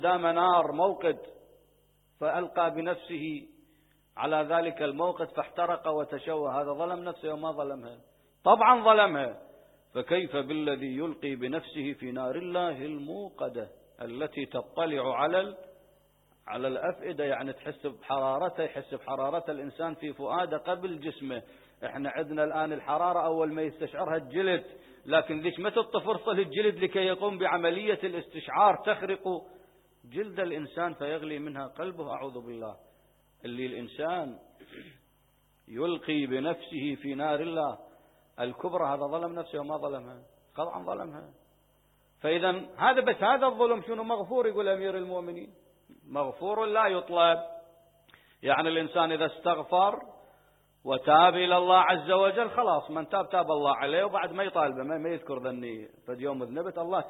دام نار موقد فألقى بنفسه على ذلك الموقد فاحترق وتشوه، هذا ظلم نفسه وما ظلمها؟ طبعا ظلمها. فكيف بالذي يلقي بنفسه في نار الله الموقدة التي تطلع على الأفئدة، يعني تحس بحرارتها، يحس بحرارة الإنسان في فؤاده قبل جسمه. احنا عندنا الآن الحرارة أول ما يستشعرها الجلد، لكن ليش ما تعطي فرصة للجلد لكي يقوم بعملية الاستشعار تخرق جلد الإنسان فيغلي منها قلبه؟ أعوذ بالله. اللي الإنسان يلقي بنفسه في نار الله الكبرى هذا ظلم نفسه وما ظلمها؟ طبعا ظلمها. فإذا هذا الظلم شنو مغفور؟ يقول أمير المؤمنين مغفور لا يطلب. يعني الإنسان إذا استغفر وتاب إلى الله عز وجل خلاص، من تاب الله عليه، وبعد ما يطالبه ما يذكر ذني فد يوم ذنبت، الله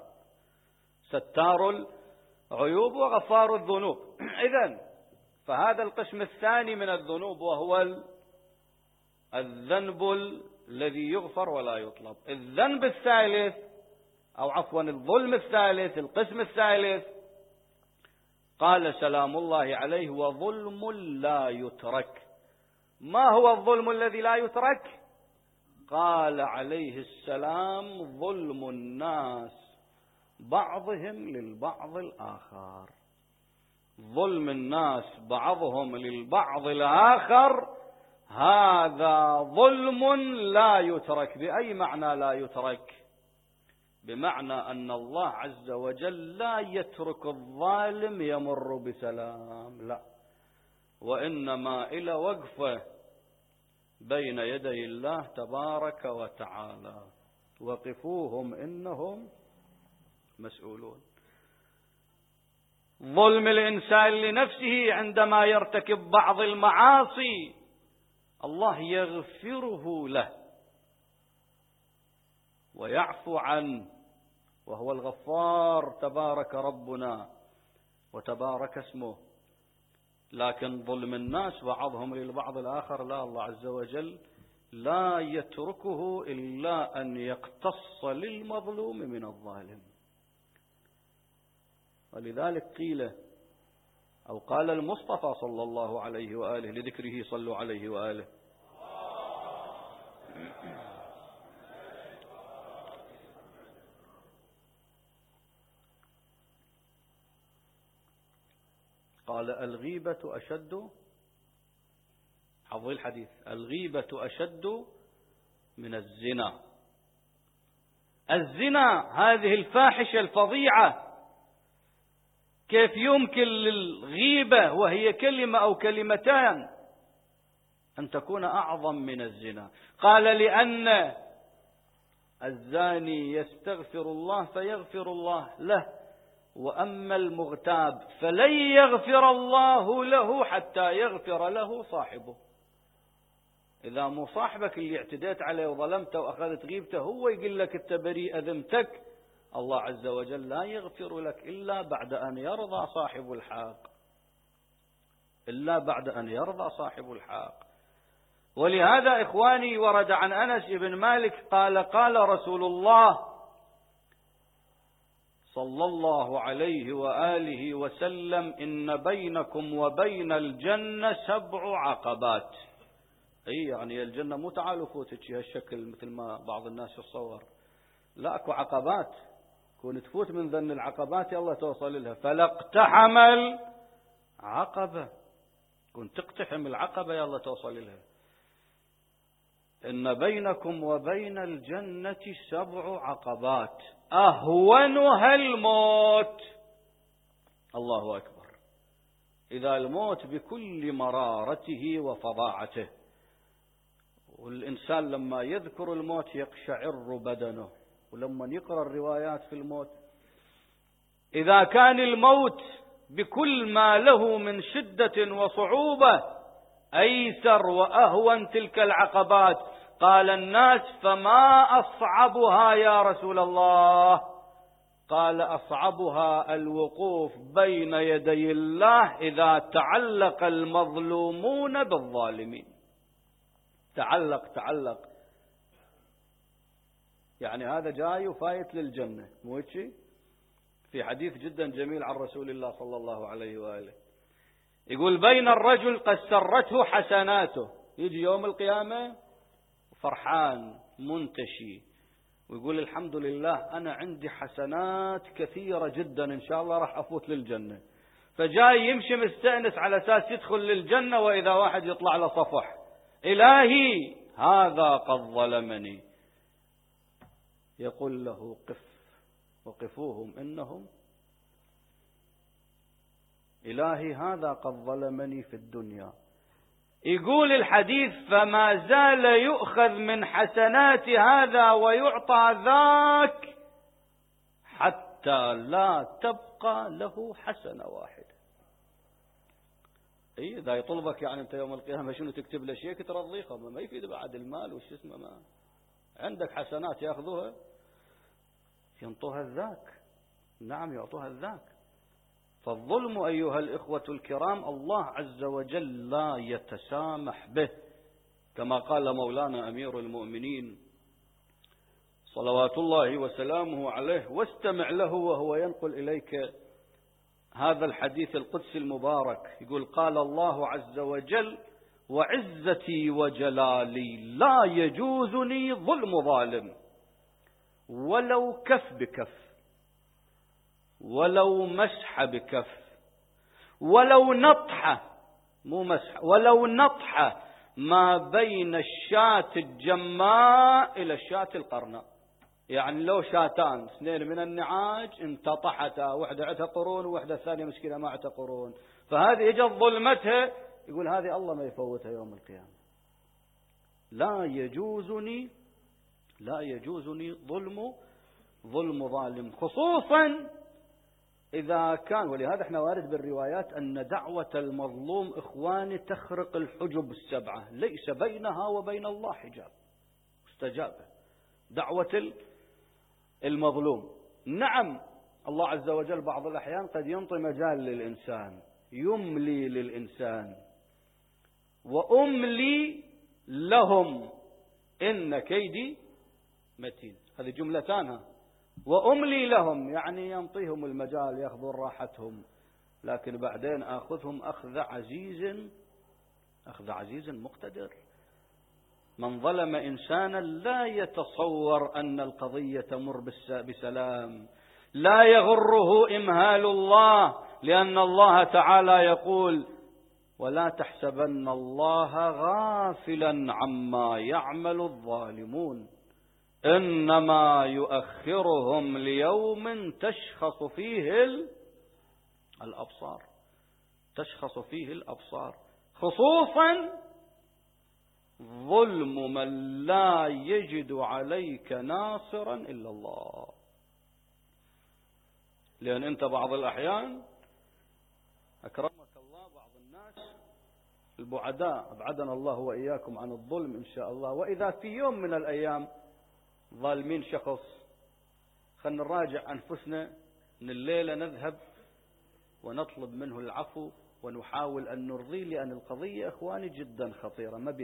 ستار العيوب وغفار الذنوب. إذن فهذا القسم الثاني من الذنوب وهو الذنب الذي يغفر ولا يطلب. الذنب الثالث أو عفوا الظلم الثالث، القسم الثالث، قال سلام الله عليه وظلم لا يترك. ما هو الظلم الذي لا يترك؟ قال عليه السلام ظلم الناس بعضهم للبعض الآخر. ظلم الناس بعضهم للبعض الآخر هذا ظلم لا يترك. بأي معنى لا يترك؟ بمعنى أن الله عز وجل لا يترك الظالم يمر بسلام، لا، وإنما إلى وقفة بين يدي الله تبارك وتعالى، وقفوهم إنهم مسؤولون. ظلم الإنسان لنفسه عندما يرتكب بعض المعاصي الله يغفره له ويعفو عنه، وهو الغفار تبارك ربنا وتبارك اسمه. لكن ظلم الناس بعضهم للبعض الآخر لا، الله عز وجل لا يتركه إلا أن يقتص للمظلوم من الظالم. ولذلك قيل أو قال المصطفى صلى الله عليه وآله لذكره صلوا عليه وآله: قال الغيبة أشد، حظ الحديث، الغيبة أشد من الزنا. الزنا هذه الفاحشة الفظيعة، كيف يمكن للغيبة وهي كلمة أو كلمتان أن تكون أعظم من الزنا؟ قال لأن الزاني يستغفر الله فيغفر الله له، وأما المغتاب فلن يغفر الله له حتى يغفر له صاحبه. إذا مو صاحبك اللي اعتديت عليه وظلمته وأخذت غيبته هو يقول لك أنت بريء ذمتك، الله عز وجل لا يغفر لك إلا بعد أن يرضى صاحب الحق، إلا بعد أن يرضى صاحب الحق. ولهذا إخواني ورد عن أنس بن مالك قال قال رسول الله صلى الله عليه وآله وسلم: إن بينكم وبين الجنة 7 عقبات. أي يعني الجنة مو تعالوا فوتك هالشكل مثل ما بعض الناس يتصور، لا، أكو عقبات، كون تفوت من ذن العقبات يلا توصل لها. فلاقتحم العقبة، كون تقتحم العقبة يلا توصل لها. إن بينكم وبين الجنة 7 عقبات أهونها الموت. الله أكبر. إذا الموت بكل مرارته وفظاعته، والإنسان لما يذكر الموت يقشعر بدنه، ولما يقرأ الروايات في الموت إذا كان الموت بكل ما له من شدة وصعوبة أيسر وأهون تلك العقبات، قال الناس: فما أصعبها يا رسول الله؟ قال: أصعبها الوقوف بين يدي الله إذا تعلق المظلومون بالظالمين. تعلق يعني هذا جاي وفايت للجنة، مو هيك؟ في حديث جدا جميل عن رسول الله صلى الله عليه وآله، يقول بين الرجل قد سرته حسناته، يجي يوم القيامة فرحان منتشي ويقول الحمد لله أنا عندي حسنات كثيرة جدا إن شاء الله راح أفوت للجنة، فجاي يمشي مستأنس على أساس يدخل للجنة، وإذا واحد يطلع له صفح إلهي هذا قد ظلمني، يقول له قف وقفوهم إنهم، إلهي هذا قد ظلمني في الدنيا. يقول الحديث فما زال يؤخذ من حسنات هذا ويعطى ذاك حتى لا تبقى له حسنة واحدة. إذا يطلبك يعني أنت يوم القيامة شنو تكتب له شيء ترضيه، ما يفيد بعد المال وش اسمه، ما عندك حسنات يأخذوها ينطوها الذاك، نعم يعطوها الذاك. فالظلم أيها الإخوة الكرام الله عز وجل لا يتسامح به، كما قال مولانا أمير المؤمنين صلوات الله وسلامه عليه، واستمع له وهو ينقل إليك هذا الحديث القدسي المبارك، يقول قال الله عز وجل وعزتي وجلالي لا يجوزني ظلم ظالم ولو كف بكف ولو مسح بكف ولو نطحة، مو مسح، ولو نطحة ما بين الشاة الجماء إلى الشاة القرناء، يعني لو شاتان اثنين من النعاج انتطحتا، واحدة عتها قرون وواحدة الثانية مسكينة ما عتها قرون، فهذه اجت ظلمتها، يقول هذه الله ما يفوتها يوم القيامة. لا يجوزني ظلم ظالم، خصوصا إذا كان، ولهذا احنا وارد بالروايات أن دعوة المظلوم إخواني تخرق الحجب السبعة، ليس بينها وبين الله حجاب، مستجابة دعوة المظلوم. نعم الله عز وجل بعض الأحيان قد ينطي مجال للإنسان، يملي للإنسان وأملي لهم إن كيدي متين، هذه جملتانها، وأملي لهم يعني ينطيهم المجال يأخذون راحتهم، لكن بعدين آخذهم أخذ عزيز مقتدر. من ظلم إنسانا لا يتصور أن القضية تمر بسلام، لا يغره إمهال الله، لأن الله تعالى يقول ولا تحسبن الله غافلا عما يعمل الظالمون إنما يؤخرهم ليوم تشخص فيه الأبصار، خصوصا ظلم من لا يجد عليك ناصرا إلا الله. لأن أنت بعض الأحيان أكرمك الله بعض الناس البعداء أبعدنا الله وإياكم عن الظلم إن شاء الله، وإذا في يوم من الأيام ظالمين شخص، خلنا نراجع أنفسنا من الليلة، نذهب ونطلب منه العفو ونحاول أن نرضيه، لأن القضية إخواني جدا خطيرة، ما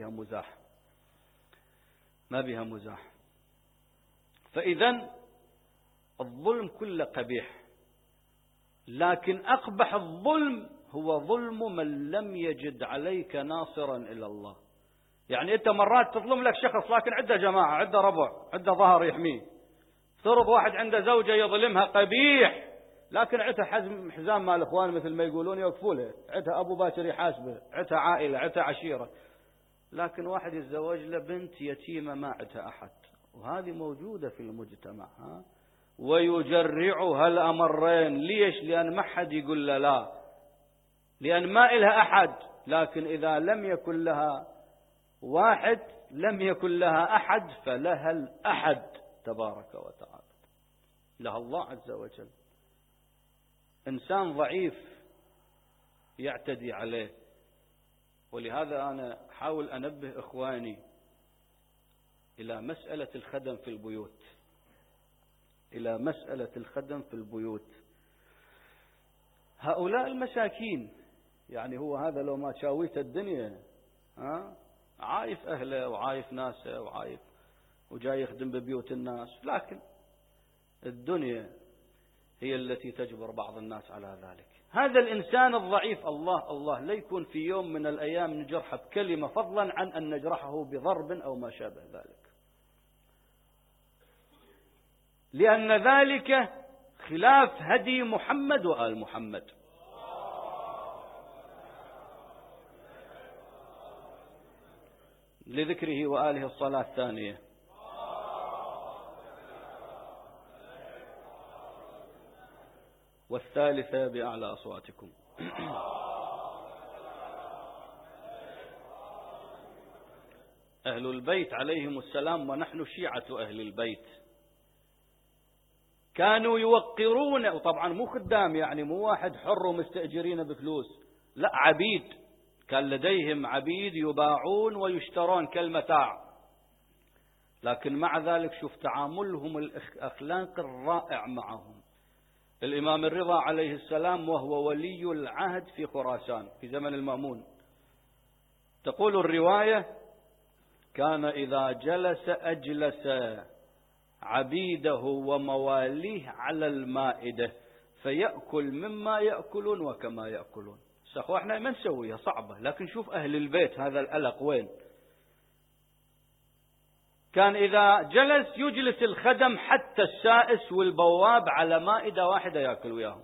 بها مزاح. فإذا الظلم كله قبيح، لكن أقبح الظلم هو ظلم من لم يجد عليك ناصرا إلا الله. يعني أنت مرات تظلم لك شخص لكن عنده جماعة، عنده ربع، عنده ظهر يحميه. افترض واحد عنده زوجة يظلمها قبيح، لكن عتها حزام مال الإخوان مثل ما يقولون يوقفوا له، عتها أبو باكر يحاسبه، عتها عائلة، عتها عشيرة. لكن واحد يتزوج له بنت يتيمة ما عتها أحد، وهذه موجودة في المجتمع، ويجرعها الأمرين. ليش؟ لأن ما حد يقول له لا، لأن ما إلها أحد. لكن إذا لم يكن لها واحد لم يكن لها أحد فلها الأحد تبارك وتعالى، لها الله عز وجل. إنسان ضعيف يعتدي عليه، ولهذا أنا حاول أنبه إخواني إلى مسألة الخدم في البيوت، هؤلاء المساكين، يعني هو هذا لو ما شاويت الدنيا عايف أهله وعايف ناسه وجاي يخدم ببيوت الناس، لكن الدنيا هي التي تجبر بعض الناس على ذلك. هذا الإنسان الضعيف الله لا يكون في يوم من الأيام نجرحه بكلمة، فضلا عن أن نجرحه بضرب أو ما شابه ذلك، لأن ذلك خلاف هدي محمد وآل محمد. لذكره وآله الصلاة الثانية. والثالثة بأعلى أصواتكم. أهل البيت عليهم السلام، ونحن شيعة أهل البيت، كانوا يوقرون، وطبعا مو خدام، يعني مو واحد حر ومستأجرين بفلوس، لا، عبيد، كان لديهم عبيد يباعون ويشترون كالمتاع، لكن مع ذلك شوف تعاملهم الأخلاق الرائع معهم. الإمام الرضا عليه السلام وهو ولي العهد في خراسان في زمن المأمون، تقول الرواية: كان إذا جلس أجلس عبيده ومواليه على المائدة فيأكل مما يأكلون وكما يأكلون. سخو احنا ما نسويها، صعبة، لكن شوف أهل البيت هذا الألق وين. كان إذا جلس يجلس الخدم حتى السائس والبواب على مائدة واحدة يأكل وياهم.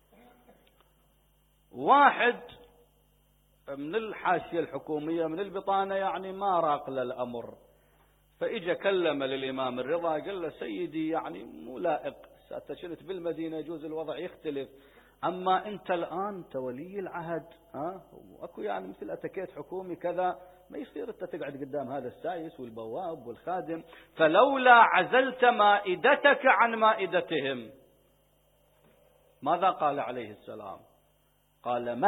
واحد من الحاشية الحكومية من البطانة يعني ما راق للأمر، فإجا كلم للإمام الرضا قال له: سيدي يعني مو لائق، ستشنت بالمدينة يجوز الوضع يختلف، أما أنت الآن أنت ولي العهد، وأكو يعني مثل أتكيت حكومي كذا، ما يصير أنت تقعد قدام هذا السايس والبواب والخادم، فلولا عزلت مائدتك عن مائدتهم. ماذا قال عليه السلام؟ قال: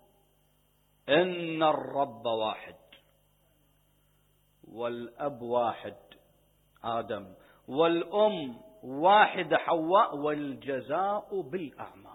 إن الرب واحد والأب واحد آدم والأم واحدة حواء والجزاء بالأعمال.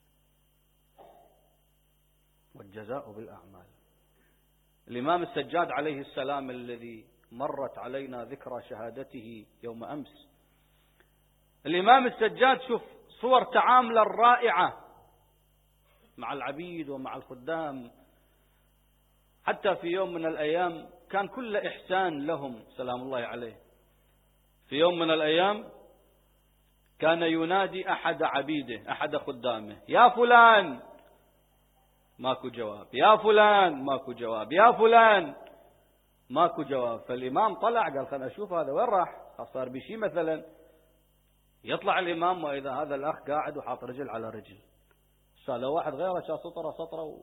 والجزاء بالأعمال. الإمام السجاد عليه السلام الذي مرت علينا ذكرى شهادته يوم أمس، الإمام السجاد شوف صور تعامله الرائعة مع العبيد ومع الخدام، حتى في يوم من الأيام كان كل إحسان لهم سلام الله عليه. في يوم من الأيام كان ينادي أحد عبيده أحد خدامه: يا فلان، ماكو جواب، يا فلان، ماكو جواب، يا فلان، ماكو جواب. فالإمام طلع قال: خلنا أشوف هذا وين راح، صار بشي مثلا. يطلع الإمام وإذا هذا الأخ قاعد وحاط رجل على رجل. سأله واحد غيره شاف سطرة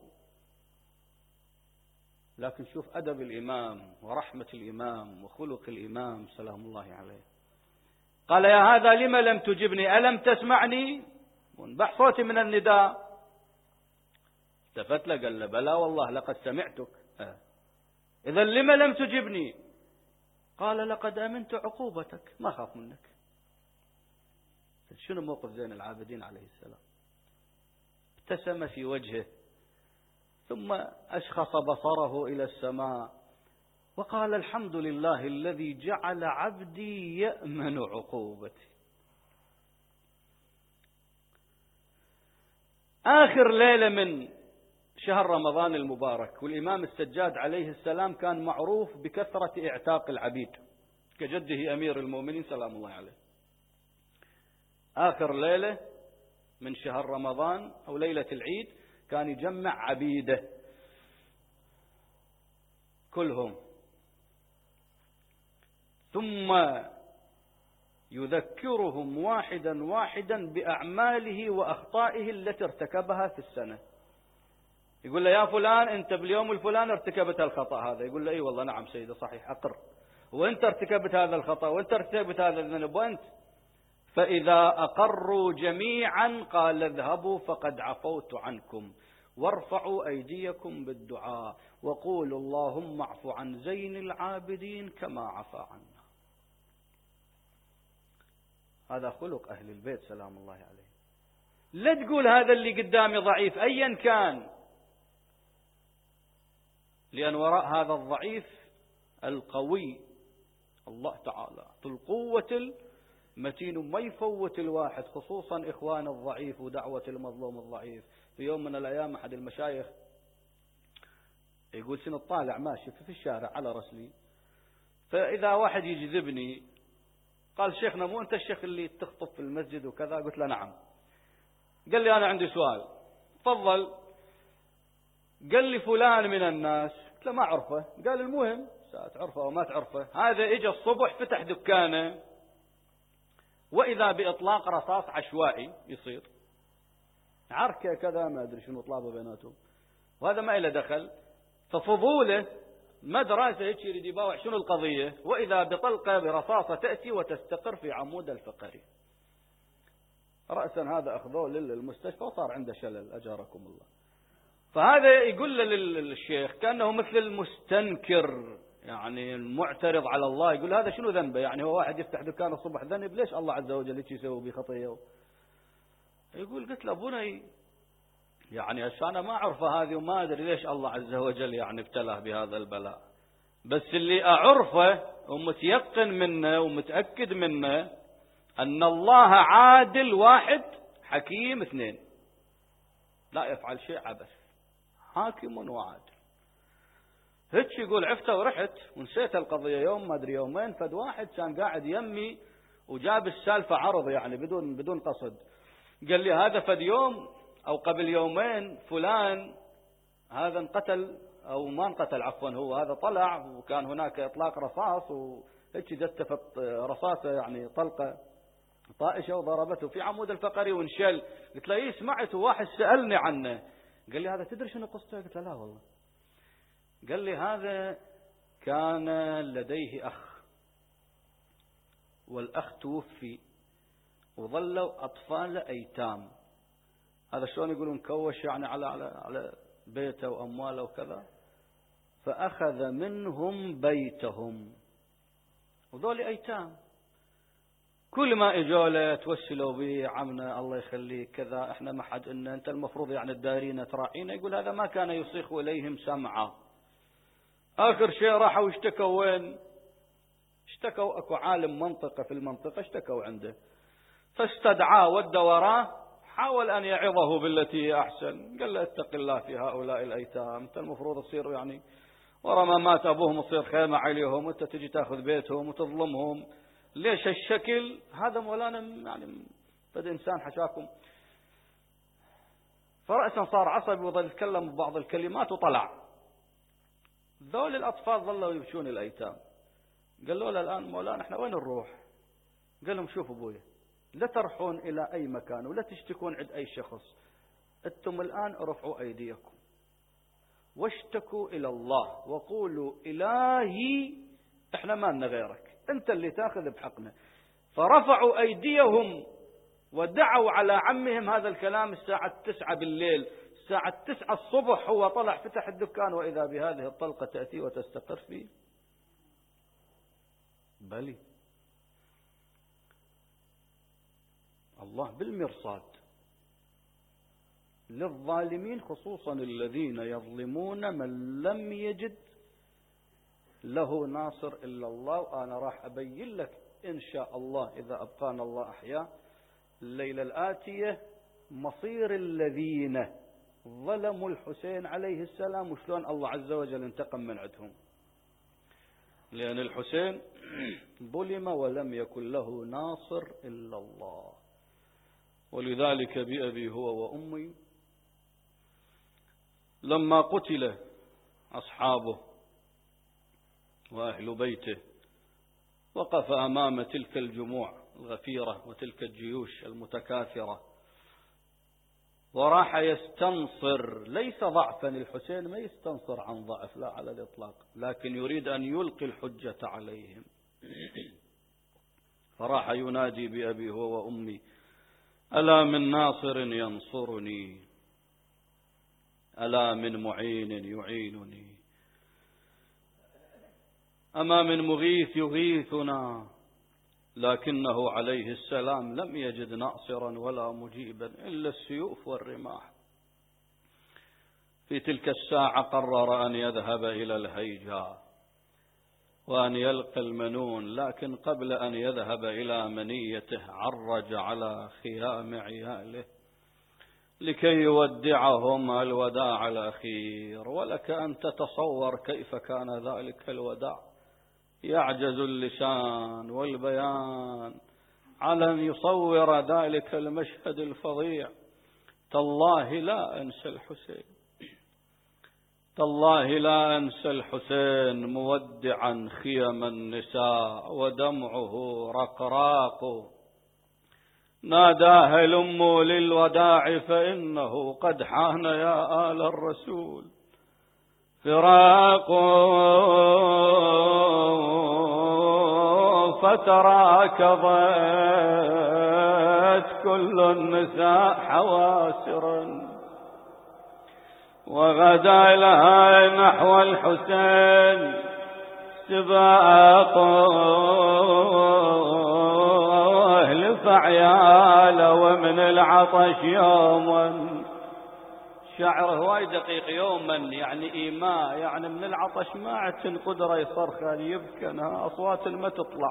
لكن شوف أدب الإمام ورحمة الإمام وخلق الإمام سلام الله عليه. قال: يا هذا لما لم تجبني؟ ألم تسمعني؟ وانبح صوتي من النداء. التفت له قال له: بلى والله لقد سمعتك. إذا لما لم تجبني؟ قال: لقد أمنت عقوبتك، ما خاف منك. شنو موقف زين العابدين عليه السلام؟ ابتسم في وجهه ثم أشخص بصره إلى السماء وقال: الحمد لله الذي جعل عبدي يأمن عقوبتي. آخر ليلة من شهر رمضان المبارك، والإمام السجاد عليه السلام كان معروف بكثرة اعتاق العبيد كجده أمير المؤمنين سلام الله عليه. آخر ليلة من شهر رمضان أو ليلة العيد كان يجمع عبيده كلهم، ثم يذكرهم واحدا واحدا بأعماله وأخطائه التي ارتكبها في السنة. يقول له: يا فلان، أنت باليوم الفلاني ارتكبت الخطأ هذا. يقول له: أي والله نعم سيدي صحيح أقر. وأنت ارتكبت هذا الخطأ، وأنت ارتكبت هذا الذنب، وأنت. فإذا أقروا جميعا قال: اذهبوا فقد عفوت عنكم، وارفعوا أيديكم بالدعاء وقولوا اللهم اعف عن زين العابدين كما عفا عنا. هذا خلق أهل البيت سلام الله عليه. لا تقول هذا اللي قدامي ضعيف أيا كان، لأن وراء هذا الضعيف القوي الله تعالى ذو القوة متين ما يفوت الواحد، خصوصا إخوان الضعيف ودعوة المظلوم الضعيف. في يوم من الأيام أحد المشايخ يقول شنو طالع ماشي في الشارع على رسلي، فإذا واحد يجذبني قال شيخنا مو أنت الشيخ اللي تخطب في المسجد وكذا؟ قلت له نعم. قال لي أنا عندي سؤال. تفضل. قال لي فلان من الناس. قلت له ما أعرفه. قال المهم تعرفه أو ما تعرفه، هذا إجا الصبح فتح دكانه وإذا بإطلاق رصاص عشوائي يصير عركة كذا ما أدري شنو طلابه بيناتهم، وهذا ما إله دخل. ففضوله مدرسة هيك يريد يباوع شنو القضية، وإذا بطلقة برصاصة تأتي وتستقر في عمود الفقري. رأسا هذا أخذوه للمستشفى وصار عنده شلل أجاركم الله. فهذا يقول للشيخ كأنه مثل المستنكر، يعني المعترض على الله، يقول هذا شنو ذنبه؟ يعني هو واحد يفتح دكان الصبح ذنب، ليش الله عز وجل هيك يسوي بخطيه؟ يقول قلت له بني يعني أنا ما أعرفه هذه وما أدري ليش الله عز وجل يعني ابتلاه بهذا البلاء، بس اللي أعرفه ومتيقن منه ومتأكد منه أن الله عادل واحد، حكيم اثنين، لا يفعل شيء عبث، حاكم وعادل. هيك يقول عفته ورحت ونسيت القضية يوم ما أدري يومين، فد واحد كان قاعد يمي وجاب السالفة عرض يعني بدون قصد، قال لي هذا فد يوم أو قبل يومين فلان هذا انقتل أو ما انقتل عفوا، هو هذا طلع وكان هناك إطلاق رصاص وهيك جتفت رصاصة يعني طلقة طائشة وضربته في عمود الفقري وانشل. قلت له سمعت واحد سألني عنه، قال لي هذا تدري شنو قصته؟ قلت له لا والله. قال لي هذا كان لديه أخ والأخ توفي وظلوا أطفال أيتام. هذا شلون يقولون كوش يعني على بيته وأمواله وكذا، فأخذ منهم بيتهم وذول أيتام، كل ما اجوا له توسلوا به عمنا الله يخليك كذا احنا ما حد ان انت المفروض يعني الدارين تراعينا. يقول هذا ما كان يصيخ اليهم سمعا. اخر شيء راحوا اشتكوا وين؟ اشتكوا اكو عالم منطقة في المنطقة اشتكوا عنده، فاستدعاه ودى وراه، حاول ان يعظه بالتي هي احسن. قال له اتق الله في هؤلاء الايتام، انت المفروض تصير يعني ورا ما مات ابوهم تصير خيمة عليهم وانت تجي تاخذ بيتهم وتظلمهم، ليش هالشكل؟ هذا مولانا يعني بدا انسان حشاكم. فرأسا صار عصبي وظل يتكلم ببعض الكلمات وطلع. ذول الاطفال ظلوا يبكون الايتام، قالوا له الان مولانا احنا وين نروح؟ قال لهم شوفوا ابويا لا ترحون الى اي مكان ولا تشتكون عند اي شخص، انتم الان ارفعوا ايديكم واشتكوا الى الله وقولوا الهي احنا ما لنا غيرك، انت اللي تاخذ بحقنا. فرفعوا ايديهم ودعوا على عمهم هذا الكلام الساعة 9 بالليل. الساعة 9 الصبح هو طلع فتح الدكان وإذا بهذه الطلقة تأتي وتستقر فيه. بلي الله بالمرصاد للظالمين، خصوصا الذين يظلمون من لم يجد له ناصر إلا الله. وأنا راح أبين لك إن شاء الله إذا أبقانا الله أحياء الليلة الآتية مصير الذين ظلموا الحسين عليه السلام وشلون الله عز وجل انتقم من عندهم، لأن الحسين ظلم ولم يكن له ناصر إلا الله. ولذلك بأبي هو وأمي لما قتل أصحابه وأهل بيته وقف أمام تلك الجموع الغفيرة وتلك الجيوش المتكاثرة وراح يستنصر، ليس ضعفا، الحسين ما يستنصر عن ضعف لا على الإطلاق، لكن يريد أن يلقي الحجة عليهم. فراح ينادي بأبي هو وأمي ألا من ناصر ينصرني، ألا من معين يعينني، أما من مغيث يغيثنا، لكنه عليه السلام لم يجد ناصرا ولا مجيبا إلا السيوف والرماح. في تلك الساعة قرر أن يذهب إلى الهيجاء وأن يلقى المنون، لكن قبل أن يذهب إلى منيته عرج على خيام عياله لكي يودعهم الوداع الأخير. ولك أن تتصور كيف كان ذلك الوداع، يعجز اللسان والبيان على أن يصور ذلك المشهد الفظيع. تالله لا أنسى الحسين، تالله لا أنسى الحسين مودعا خيم النساء ودمعه رقراق. ناداه الأم للوداع فإنه قد حان يا آل الرسول فراق، فتراكضت كل النساء حواسرا، وغدا لها نحو الحسين سباق. اهلف عياله ومن العطش يوما، شعره وايد دقيق، يوما يعني إيماء، يعني من العطش ما عدتن قدرة يصرخ يبكي، انها أصوات ما تطلع.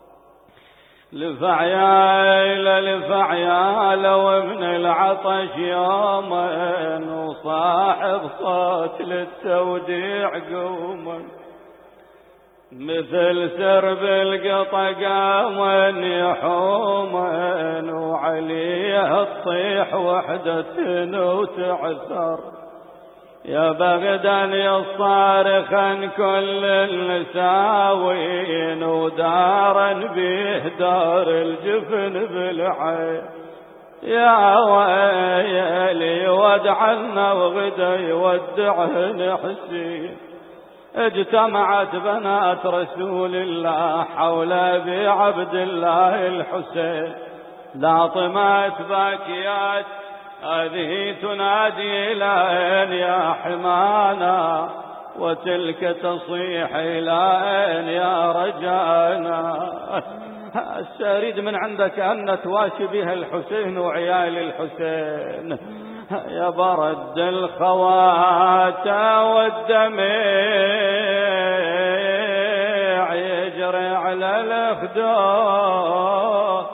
لفعيال ومن العطش يوما، وصاحب صوت للتوديع قوما، مثل سرب القطا قاما يحوما، وعليه تطيح وحدة وتعثر. يا بغدان يصارخا كل النساوين، ودارا به دار الجفن بالعين. يا ويلي ودعنا وغدا يودعهن حسين. اجتمعت بنات رسول الله حول ابي عبد الله الحسين، لاطمات باكيات هذه تنادي لين يا حمانا، وتلك تصيح لين يا رجانا. أريد من عندك أن تواشي بها الحسين وعيال الحسين. يا برد الخوات والدمع يجري على الأخدود،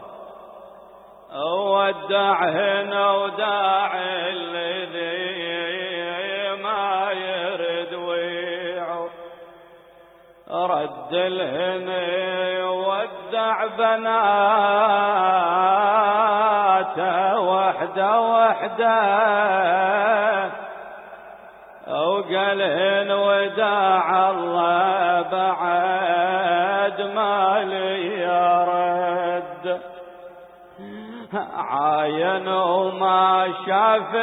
ودعهن وداع الذي ما يرد ويعود. رد الهن ودع بناته وحده وحده، وقالهن وداع الله بعد ما لي رد. عاين وما شاف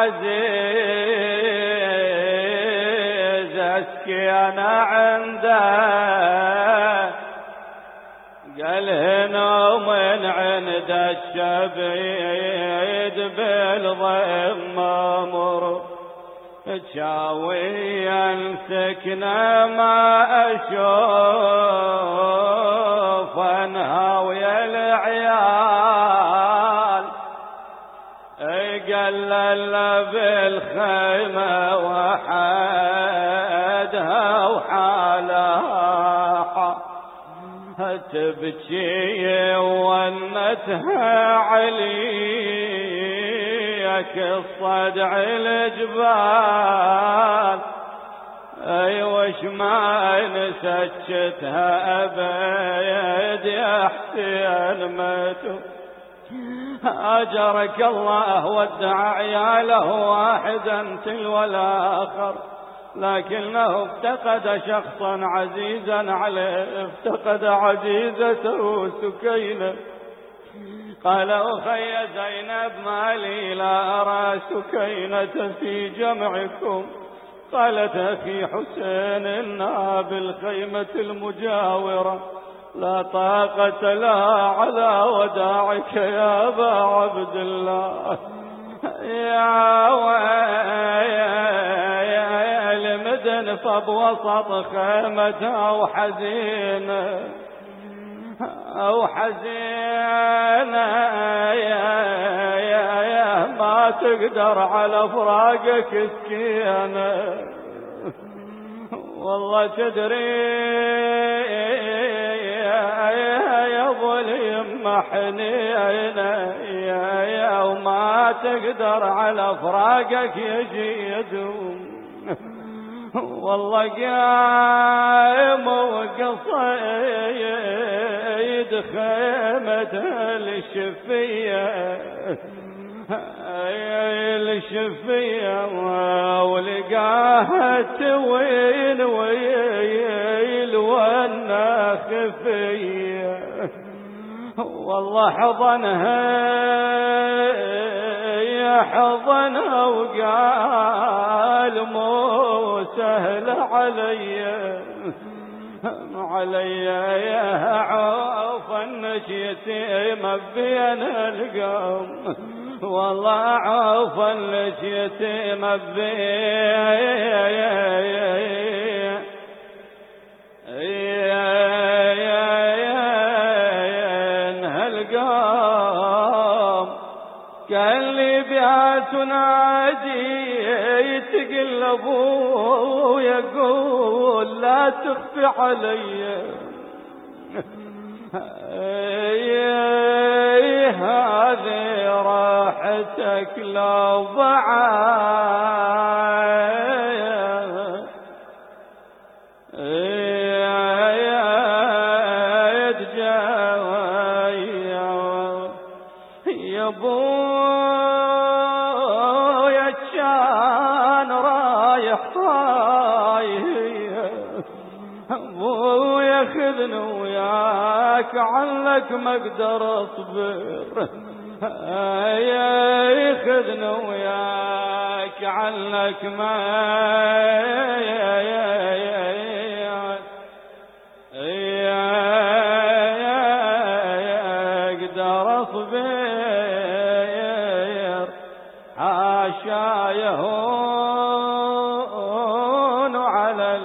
العزيز اسكين عنده، قالهن ومن عند الشبيد بالضم مر، شاويا سكنه ما اشوف انهاوي العيال، قلل بالخيمة وحدها وحالها، تبكي ونتها عليك الصدع الجبال. اي وش ما نسجتها ابد يا حسين ماتوا. أجرك الله ودع عياله واحدا تلو الآخر، لكنه افتقد شخصا عزيزا عليه، افتقد عزيزته سكينة. قال أخي زينب ما لي لا أرى سكينة في جمعكم. قالت أخي حسين إنها بالخيمة المجاورة، لا طاقة لها على وداعك يا أبا عبد الله. يا ويل مدن فبوسط خيمتها وحزينة أو حزينة، يا ما تقدر على فراقك سكينة، والله تدري يا ظلم محنينا يا وما تقدر على فراقك يجيد والله قايم وقصيد خيمة الشفية ولقاها توين ويل وانا خفية والله حضنها وقال مو سهل علي يا عوف النشيتي مبين القوم والله عوف النشيتي مبين القوم كان لي بها تنادي يتقلب ويقول لا تخفي علي هذه راحتك لو ضاعت يا ابويا كان رايح طايح ابويا خذني وياك عنك ما اقدر اصبر يا خذني وياك عنك ما اقدر اصبر حاشا يهون على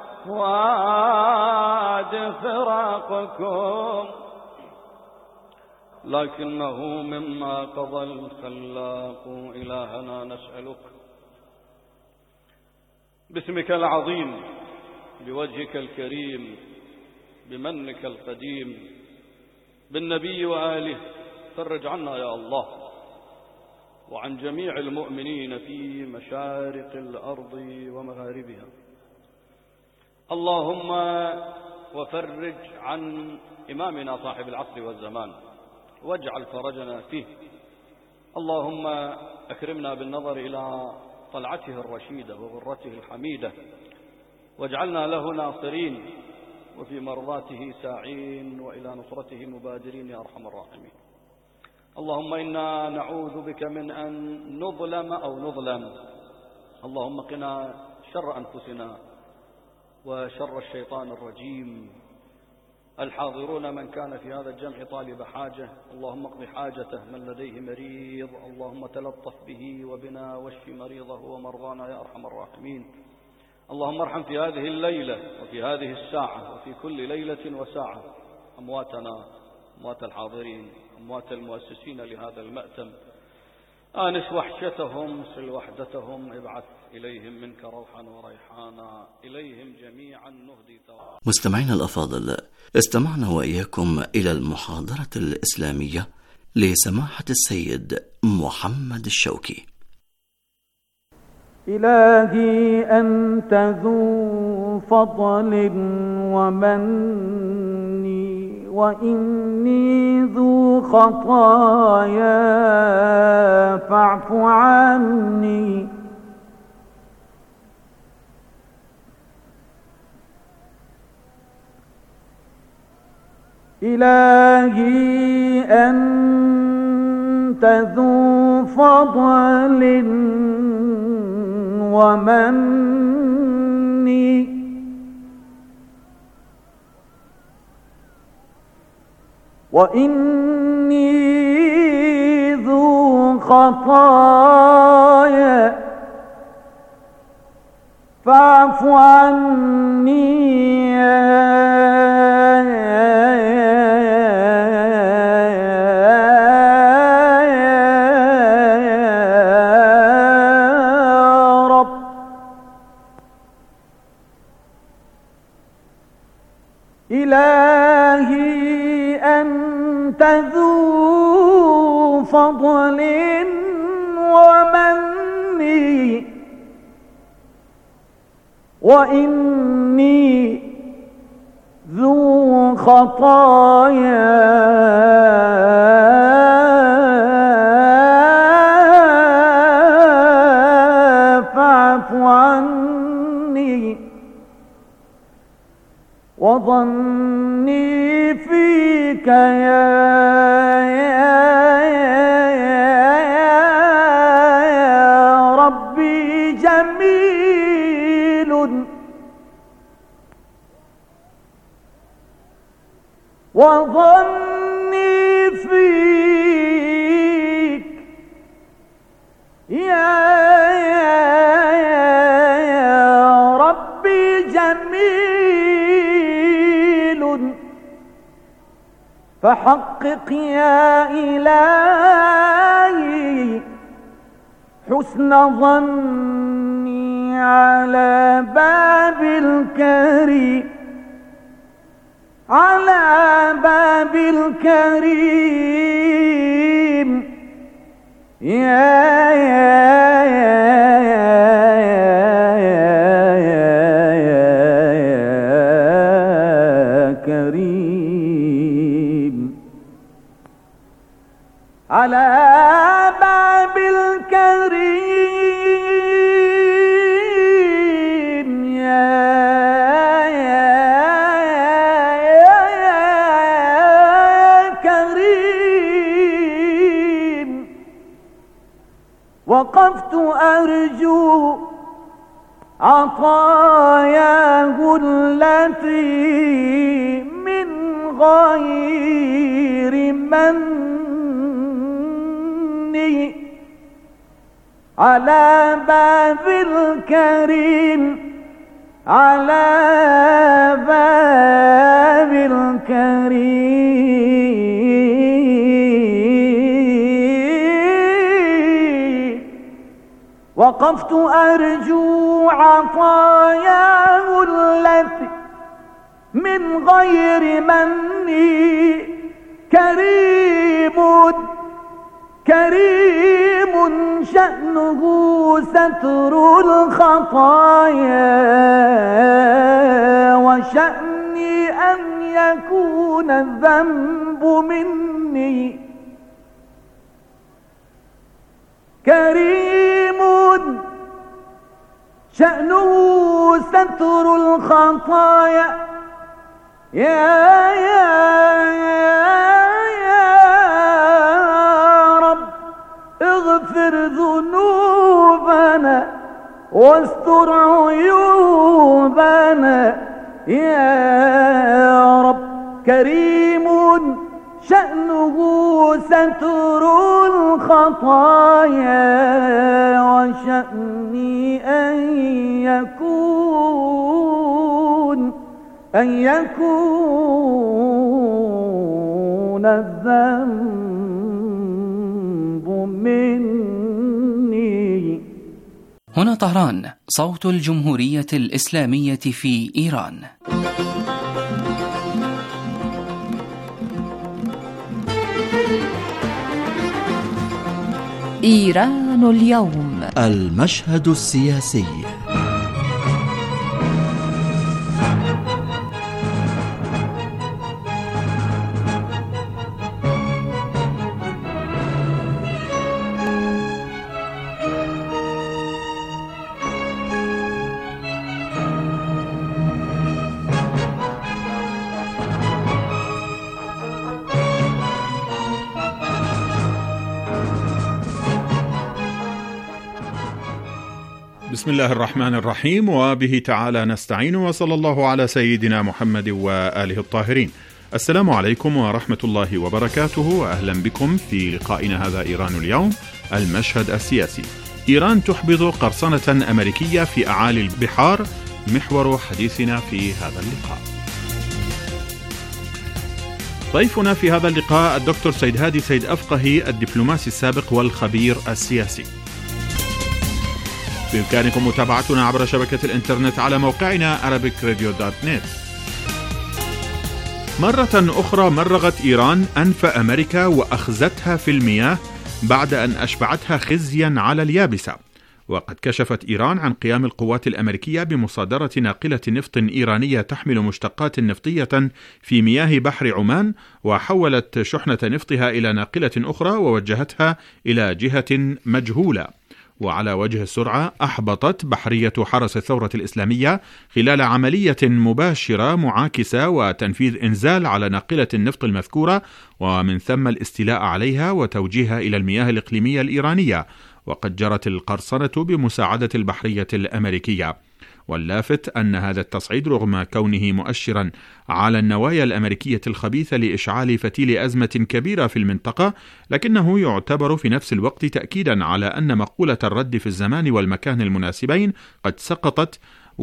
الفؤاد فراقكم لكنه مما قضى الخلاق إلهنا نسألك باسمك العظيم بوجهك الكريم بمنك القديم بالنبي وآله فرج عنا يا الله وعن جميع المؤمنين في مشارق الأرض ومغاربها اللهم وفرج عن إمامنا صاحب العصر والزمان واجعل فرجنا فيه اللهم أكرمنا بالنظر إلى طلعته الرشيدة وغرته الحميدة واجعلنا له ناصرين وفي مرضاته ساعين وإلى نصرته مبادرين يا أرحم الراحمين اللهم إنا نعوذ بك من أن نظلم أو نظلم اللهم قنا شر أنفسنا وشر الشيطان الرجيم الحاضرون من كان في هذا الجمع طالب حاجة اللهم اقض حاجته من لديه مريض اللهم تلطف به وبنا واشف مريضه ومرضانا يا أرحم الراحمين اللهم ارحم في هذه الليلة وفي هذه الساعة وفي كل ليلة وساعة أمواتنا أموات الحاضرين أموات المؤسسين لهذا المأتم آنس وحشتهم سل وحدتهم ابعث إليهم منك روحا وريحانا إليهم جميعا نهدي مستمعينا الأفاضل استمعنا وإياكم إلى المحاضرة الإسلامية لسماحة السيد محمد الشوكي. إلهي أنت ذو فضل ومن وإني ذو خطايا فاعف عني إلهي أنت ذو فضل ومن وإني ذو خطايا فاعف عني إلهي أنت ذو فضل ومن وإني ذو خطايا فاعف عني وظني فيك يا ربي جميل وظني فيك يا ربي جميل فحقق يا إلهي حسن ظني على باب الكريم يا كريم على باب الكريم يا كريم وقفت أرجو عطاياه التي من غير مني على باب الكريم على باب الكريم وقفت أرجو عطاياه التي من غير مني كريم شأنه ستر الخطايا وشأني أن يكون الذنب مني كريم شأنه ستر الخطايا يا رب اغفر ذنوبنا واستر عيوبنا يا رب كريم شأنه ستر الخطايا وشأني أن يكون الذنب مني. هنا طهران، صوت الجمهورية الإسلامية في إيران. إيران اليوم، المشهد السياسي. بسم الله الرحمن الرحيم، وبه تعالى نستعين، وصلى الله على سيدنا محمد وآله الطاهرين. السلام عليكم ورحمة الله وبركاته، وأهلا بكم في لقائنا هذا إيران اليوم، المشهد السياسي. إيران تحبط قرصنة أمريكية في أعالي البحار، محور حديثنا في هذا اللقاء. ضيفنا في هذا اللقاء الدكتور سيد هادي سيد أفقهي، الدبلوماسي السابق والخبير السياسي. بإمكانكم متابعتنا عبر شبكة الإنترنت على موقعنا arabicradio.net. مرة أخرى مرغت إيران أنف أمريكا وأخزتها في المياه بعد أن أشبعتها خزيا على اليابسة. وقد كشفت إيران عن قيام القوات الأمريكية بمصادرة ناقلة نفط إيرانية تحمل مشتقات نفطية في مياه بحر عمان، وحولت شحنة نفطها إلى ناقلة أخرى ووجهتها إلى جهة مجهولة. وعلى وجه السرعة أحبطت بحرية حرس الثورة الإسلامية خلال عملية مباشرة معاكسة وتنفيذ إنزال على ناقلة النفط المذكورة، ومن ثم الاستيلاء عليها وتوجيهها إلى المياه الإقليمية الإيرانية. وقد جرت القرصنة بمساعدة البحرية الأمريكية. واللافت أن هذا التصعيد رغم كونه مؤشرا على النوايا الأمريكية الخبيثة لإشعال فتيل أزمة كبيرة في المنطقة، لكنه يعتبر في نفس الوقت تأكيدا على أن مقولة الرد في الزمان والمكان المناسبين قد سقطت،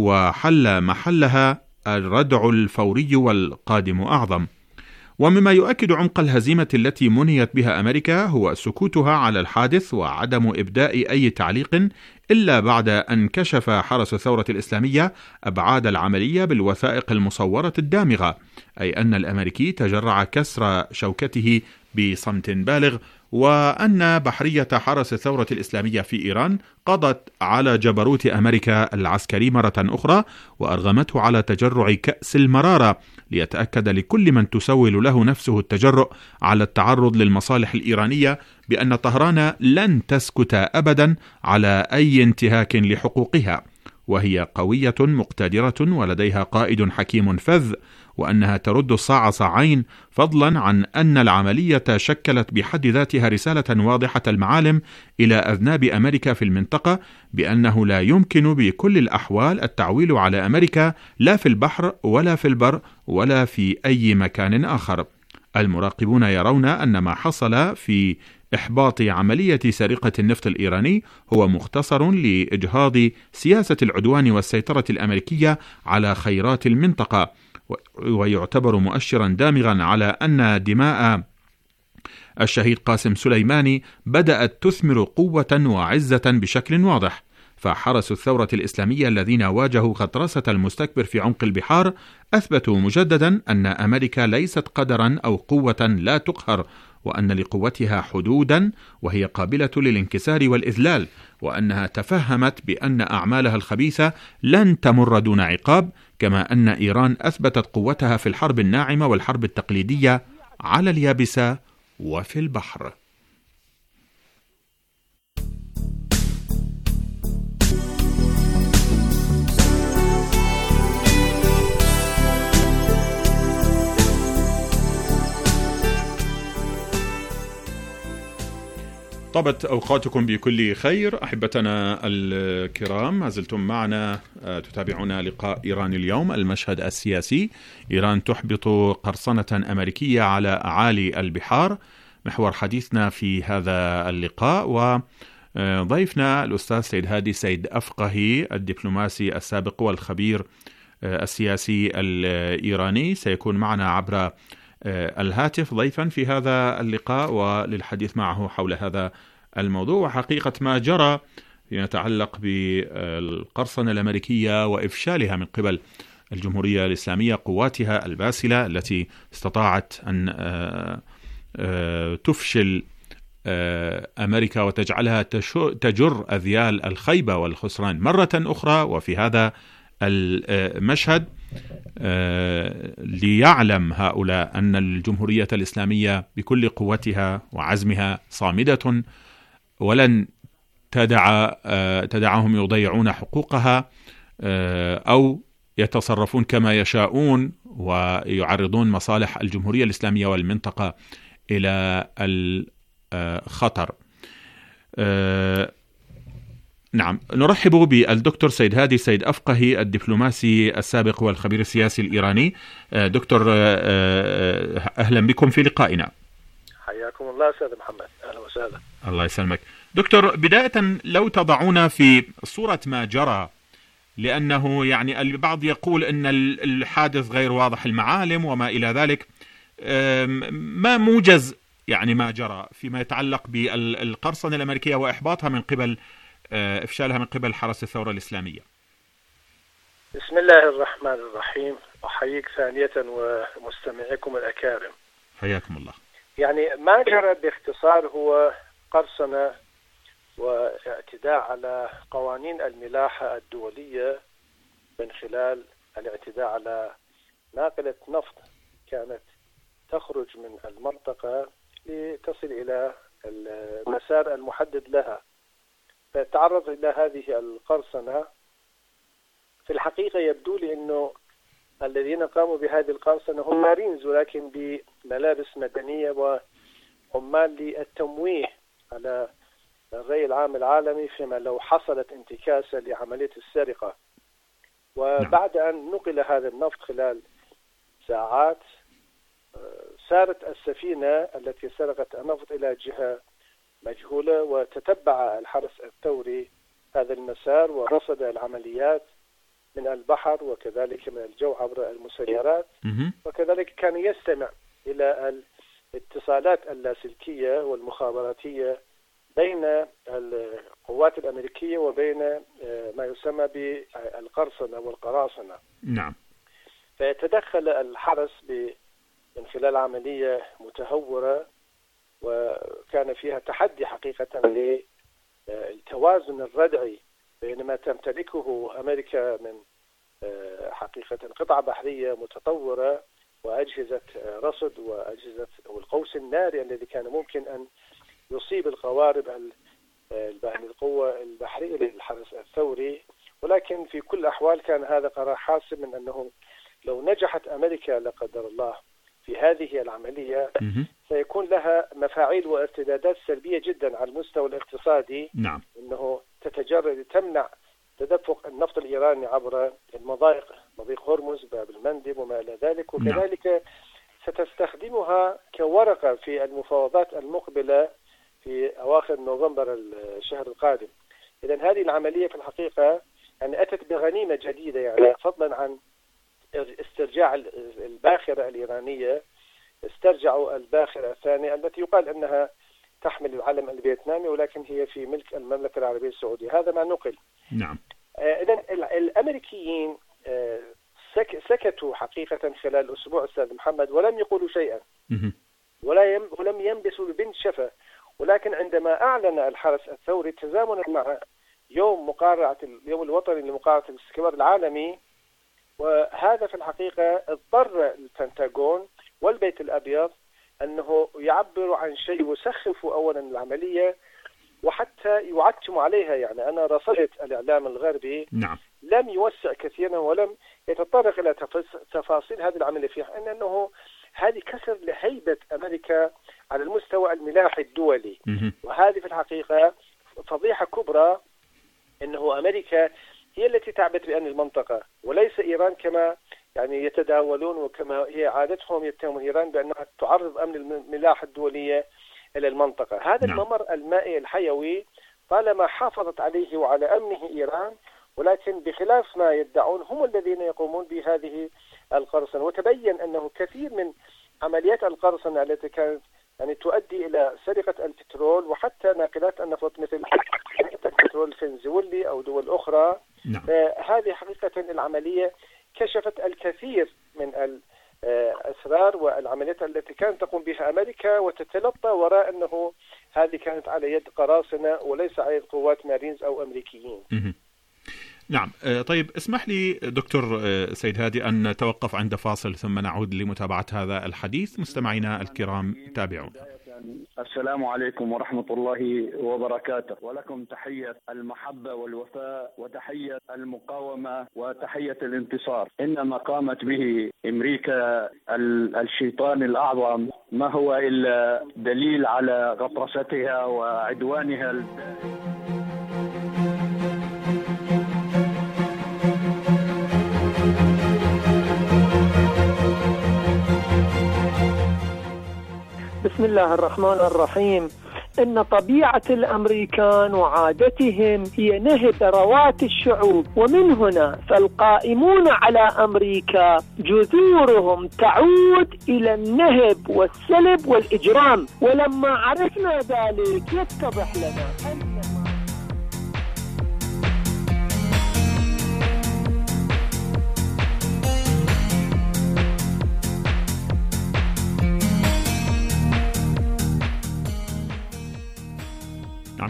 وحل محلها الردع الفوري والقادم أعظم. ومما يؤكد عمق الهزيمة التي منيت بها أمريكا هو سكوتها على الحادث وعدم إبداء أي تعليق إلا بعد أن كشف حرس الثورة الإسلامية أبعاد العملية بالوثائق المصورة الدامغة، أي أن الأمريكي تجرع كسر شوكته بصمت بالغ، وأن بحرية حرس الثورة الإسلامية في إيران قضت على جبروت أمريكا العسكري مرة أخرى، وأرغمته على تجرع كأس المرارة ليتأكد لكل من تسول له نفسه التجرؤ على التعرض للمصالح الإيرانية بأن طهران لن تسكت أبدا على أي انتهاك لحقوقها، وهي قوية مقتدرة ولديها قائد حكيم فذ، وأنها ترد الصاع صاعين، فضلا عن أن العملية شكلت بحد ذاتها رسالة واضحة المعالم إلى أذناب أمريكا في المنطقة بأنه لا يمكن بكل الأحوال التعويل على أمريكا لا في البحر ولا في البر ولا في أي مكان آخر. المراقبون يرون أن ما حصل في إحباط عملية سرقة النفط الإيراني هو مختصر لإجهاض سياسة العدوان والسيطرة الأمريكية على خيرات المنطقة، ويعتبر مؤشرا دامغا على أن دماء الشهيد قاسم سليماني بدأت تثمر قوة وعزة بشكل واضح. فحرس الثورة الإسلامية الذين واجهوا غطرسة المستكبر في عمق البحار أثبتوا مجددا أن أمريكا ليست قدرا أو قوة لا تقهر، وأن لقوتها حدودا وهي قابلة للانكسار والإذلال، وأنها تفهمت بأن أعمالها الخبيثة لن تمر دون عقاب، كما أن إيران أثبتت قوتها في الحرب الناعمة والحرب التقليدية على اليابسة وفي البحر. طابت أوقاتكم بكل خير أحبتنا الكرام، ما زلتم معنا تتابعون لقاء إيران اليوم، المشهد السياسي. إيران تحبط قرصنة أمريكية على أعالي البحار، محور حديثنا في هذا اللقاء. وضيفنا الأستاذ سيد هادي سيد أفقهي، الدبلوماسي السابق والخبير السياسي الإيراني، سيكون معنا عبر الهاتف ضيفا في هذا اللقاء وللحديث معه حول هذا الموضوع وحقيقة ما جرى فيما يتعلق بالقرصنة الأمريكية وإفشالها من قبل الجمهورية الإسلامية، قواتها الباسلة التي استطاعت أن تفشل أمريكا وتجعلها تجر أذيال الخيبة والخسران مرة أخرى. وفي هذا المشهد ليعلم هؤلاء أن الجمهورية الإسلامية بكل قوتها وعزمها صامدة، ولن تدعهم يضيعون حقوقها أو يتصرفون كما يشاءون ويعرضون مصالح الجمهورية الإسلامية والمنطقة إلى الخطر. نعم، نرحب بالدكتور سيد هادي سيد أفقهي، الدبلوماسي السابق والخبير السياسي الإيراني. دكتور أهلا بكم في لقائنا. حياكم الله أستاذ محمد، أهلا وسهلا. الله يسلمك دكتور. بداية لو تضعونا في صورة ما جرى، لأنه يعني البعض يقول أن الحادث غير واضح المعالم وما إلى ذلك، ما موجز يعني ما جرى فيما يتعلق بالقرصنة الأمريكية وإحباطها من قبل إفشالها من قبل حرس الثورة الإسلامية؟ بسم الله الرحمن الرحيم. أحييك ثانية ومستمعيكم الأكارم. حياكم الله. يعني ما جرى باختصار هو قرصنة واعتداء على قوانين الملاحة الدولية من خلال الاعتداء على ناقلة نفط كانت تخرج من المنطقة لتصل إلى المسار المحدد لها، فتعرض إلى هذه القرصنة. في الحقيقة يبدو لي أنه الذين قاموا بهذه القرصنة هم مارينز، ولكن بملابس مدنية وعمال للتمويه على الرأي العام العالمي فيما لو حصلت انتكاسة لعملية السرقة. وبعد أن نقل هذا النفط خلال ساعات سارت السفينة التي سرقت النفط إلى جهة مجهولة، وتتبع الحرس الثوري هذا المسار ورصد العمليات من البحر وكذلك من الجو عبر المسيرات، وكذلك كان يستمع إلى الاتصالات اللاسلكية والمخابراتية بين القوات الأمريكية وبين ما يسمى بالقرصنة والقراصنة. نعم. فيتدخل الحرس من خلال عملية متهورة، وكان فيها تحدي حقيقة للتوازن الردعي بين ما تمتلكه أمريكا من حقيقة قطعة بحرية متطورة وأجهزة رصد وأجهزة والقوس الناري الذي كان ممكن أن يصيب القوارب القوة البحرية للحرس الثوري. ولكن في كل الأحوال كان هذا قرار حاسم من أنه لو نجحت أمريكا لا قدر الله في هذه العملية سيكون لها مفاعيل وارتدادات سلبية جدا على المستوى الاقتصادي. نعم. أنه تمنع تدفق النفط الإيراني عبر المضايق، مضيق هرمز، باب المندب وما إلى ذلك، وكذلك ستستخدمها كورقة في المفاوضات المقبلة في أواخر نوفمبر الشهر القادم. إذن هذه العملية في الحقيقة يعني أتت بغنيمة جديدة، يعني فضلا عن استرجاع الباخرة الإيرانية، استرجعوا الباخرة الثانية التي يقال أنها تحمل العلم الفيتنامي ولكن هي في ملك المملكة العربية السعودية. هذا ما نقل. نعم. إذن الأمريكيين سكتوا حقيقة خلال الأسبوع أستاذ محمد ولم يقولوا شيئا ولم ينبسوا ببنت شفة. ولكن عندما أعلن الحرس الثوري تزامنا مع يوم الوطني لمقارعة الاستكبار العالمي، وهذا في الحقيقة اضطر البنتاغون والبيت الأبيض أنه يعبروا عن شيء يسخفوا أولا العملية وحتى يعتموا عليها. يعني أنا رصدت الإعلام الغربي نعم. لم يوسع كثيرا ولم يتطرق إلى تفاصيل هذه العملية فيها، أنه هذه كسر لهيبة أمريكا على المستوى الملاحي الدولي. وهذه في الحقيقة فضيحة كبرى، أنه أمريكا هي التي تعبت بأمن المنطقة وليس إيران كما يعني يتداولون وكما هي عادتهم يتهمون إيران بأنها تعرض أمن الملاحة الدولية إلى المنطقة. هذا الممر المائي الحيوي طالما حافظت عليه وعلى أمنه إيران، ولكن بخلاف ما يدعون هم الذين يقومون بهذه القرصنة. وتبين أنه كثير من عمليات القرصنة التي كانت يعني تؤدي إلى سرقة البترول وحتى ناقلات النفط مثل البترول الفنزويلي أو دول أخرى. نعم. هذه حقيقة العملية كشفت الكثير من الأسرار والعمليات التي كانت تقوم بها أمريكا وتتلطى وراء أنه هذه كانت على يد قراصنة وليس على يد قوات مارينز أو أمريكيين. نعم. طيب اسمح لي دكتور سيد هادي أن نتوقف عند فاصل ثم نعود لمتابعة هذا الحديث. مستمعينا الكرام تابعون. السلام عليكم ورحمة الله وبركاته، ولكم تحية المحبة والوفاء وتحية المقاومة وتحية الانتصار. إنما قامت به أمريكا الشيطان الأعظم ما هو إلا دليل على غطرستها وعدوانها. بسم الله الرحمن الرحيم. إن طبيعة الأمريكان وعادتهم هي نهب ثروات الشعوب، ومن هنا فالقائمون على أمريكا جذورهم تعود إلى النهب والسلب والإجرام، ولما عرفنا ذلك يتضح لنا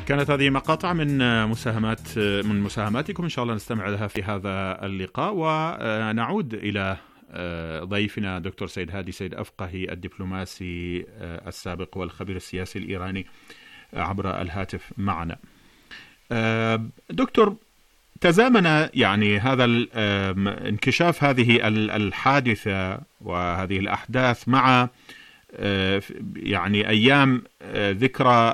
كانت هذه مقاطع من مساهماتكم، إن شاء الله نستمع لها في هذا اللقاء، ونعود إلى ضيفنا دكتور سيد هادي سيد أفقهي الدبلوماسي السابق والخبير السياسي الإيراني عبر الهاتف معنا. دكتور، تزامن يعني هذا انكشاف هذه الحادثة وهذه الأحداث مع يعني أيام ذكرى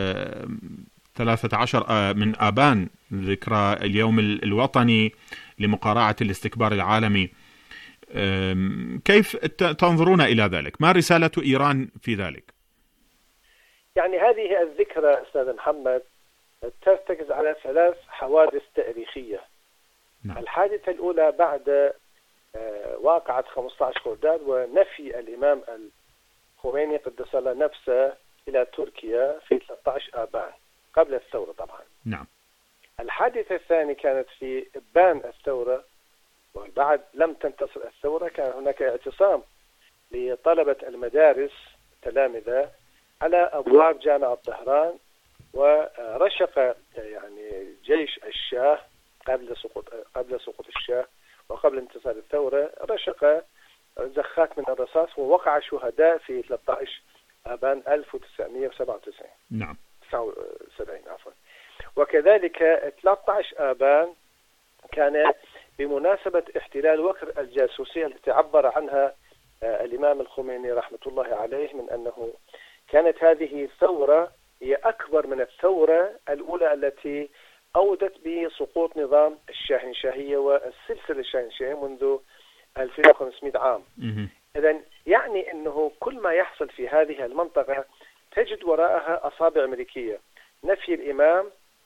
13 من آبان، ذكرى اليوم الوطني لمقارعة الاستكبار العالمي. كيف تنظرون إلى ذلك؟ ما رسالة إيران في ذلك؟ يعني هذه الذكرى أستاذ محمد ترتكز على 3 حوادث تاريخية. نعم. الحادثة الأولى بعد واقعة 15 خرداد ونفي الإمام الخميني قدس الله نفسه إلى تركيا في 13 آبان قبل الثورة طبعا. نعم. الحادثة الثانية كانت في إبان الثورة، وبعد لم تنتصر الثورة كان هناك اعتصام لطلبة المدارس تلامذة على أبواب جامعة طهران، ورشق يعني جيش الشاه قبل سقوط الشاه وقبل انتصار الثورة، رشق زخات من الرصاص ووقع شهداء في 13 آبان 1997. نعم. 79 عفوا. وكذلك 13 آبان كان بمناسبة احتلال وكر الجاسوسية التي عبر عنها الإمام الخميني رحمة الله عليه من أنه كانت هذه الثورة هي أكبر من الثورة الأولى التي أودت بسقوط نظام الشاهنشاهية والسلسلة الشاهنشاهية منذ 2500 عام. إذن يعني أنه كل ما يحصل في هذه المنطقة تجد وراءها أصابع أمريكية. نفي الإمام،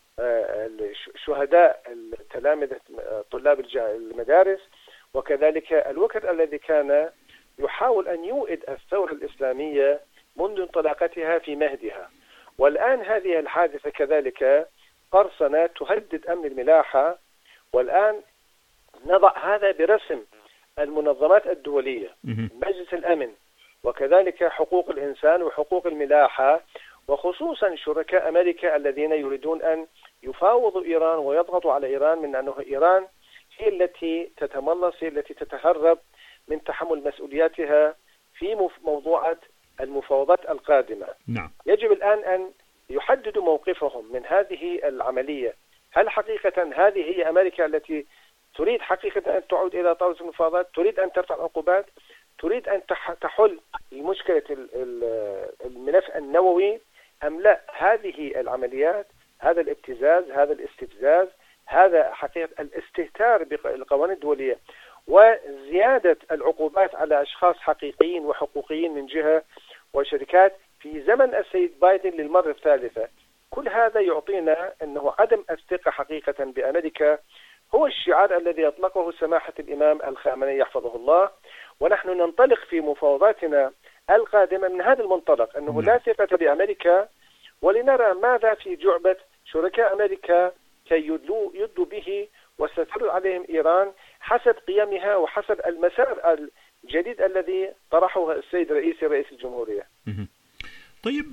شهداء التلامذة طلاب المدارس، وكذلك الوكر الذي كان يحاول أن يوئد الثورة الإسلامية منذ انطلاقتها في مهدها. والآن هذه الحادثة كذلك قرصنة تهدد أمن الملاحة، والآن نضع هذا برسم المنظمات الدولية، مجلس الأمن، وكذلك حقوق الإنسان وحقوق الملاحة، وخصوصا شركاء أمريكا الذين يريدون أن يفاوضوا إيران ويضغطوا على إيران من أنه إيران هي التي تتملص، هي التي تتهرب من تحمل مسؤولياتها في موضوعات المفاوضات القادمة. نعم. يجب الآن أن يحددوا موقفهم من هذه العملية. هل حقيقة هذه هي أمريكا التي تريد حقيقة أن تعود إلى طاولة المفاوضات، تريد أن ترفع العقوبات، تريد أن تحل مشكلة الملف النووي، أم لا هذه العمليات، هذا الابتزاز، هذا الاستفزاز، هذا حقيقة الاستهتار بالقوانين الدولية وزيادة العقوبات على أشخاص حقيقيين وحقوقيين من جهة وشركات في زمن السيد بايدن للمرة الثالثة. كل هذا يعطينا أنه عدم الثقة حقيقة بأمريكا هو الشعار الذي أطلقه سماحة الإمام الخامنئي يحفظه الله، ونحن ننطلق في مفاوضاتنا القادمة من هذا المنطلق أنه لا ثقة بأمريكا، ولنرى ماذا في جعبة شركاء أمريكا كي يدوا به وستفرض عليهم إيران حسب قيمها وحسب المسار الجديد الذي طرحه السيد رئيس الجمهورية. طيب،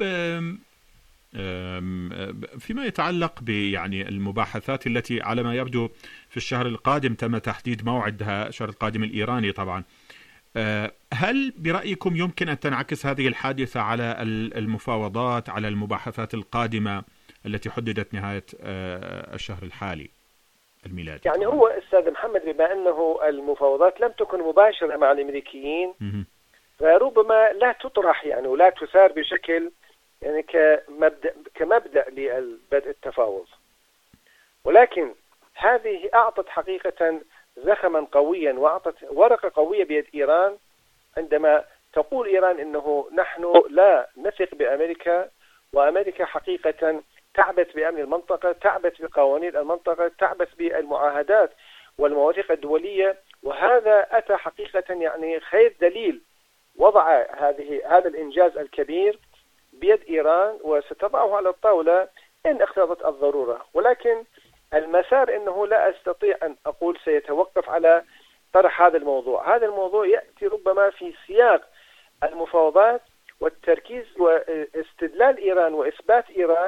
فيما يتعلق يعني المباحثات التي على ما يبدو في الشهر القادم تم تحديد موعدها، الشهر القادم الإيراني طبعا، هل برأيكم يمكن أن تنعكس هذه الحادثة على المفاوضات، على المباحثات القادمة التي حددت نهاية الشهر الحالي الميلادي؟ يعني هو أستاذ محمد، بما أنه المفاوضات لم تكن مباشرة مع الأمريكيين، فربما لا تطرح يعني ولا تثار بشكل يعني كمبدأ لبدء التفاوض، ولكن هذه أعطت حقيقة زخما قويا وأعطت ورقة قوية بيد إيران، عندما تقول إيران إنه نحن لا نثق بأمريكا، وأمريكا حقيقة تعبث بأمن المنطقة، تعبث بقوانين المنطقة، تعبث بالمعاهدات والمواثيق الدولية. وهذا أتى حقيقة يعني خير دليل وضع هذا الإنجاز الكبير بيد إيران، وستضعه على الطاولة إن اقتضت الضرورة. ولكن المسار إنه لا أستطيع أن أقول سيتوقف على طرح هذا الموضوع. هذا الموضوع يأتي ربما في سياق المفاوضات والتركيز واستدلال إيران وإثبات إيران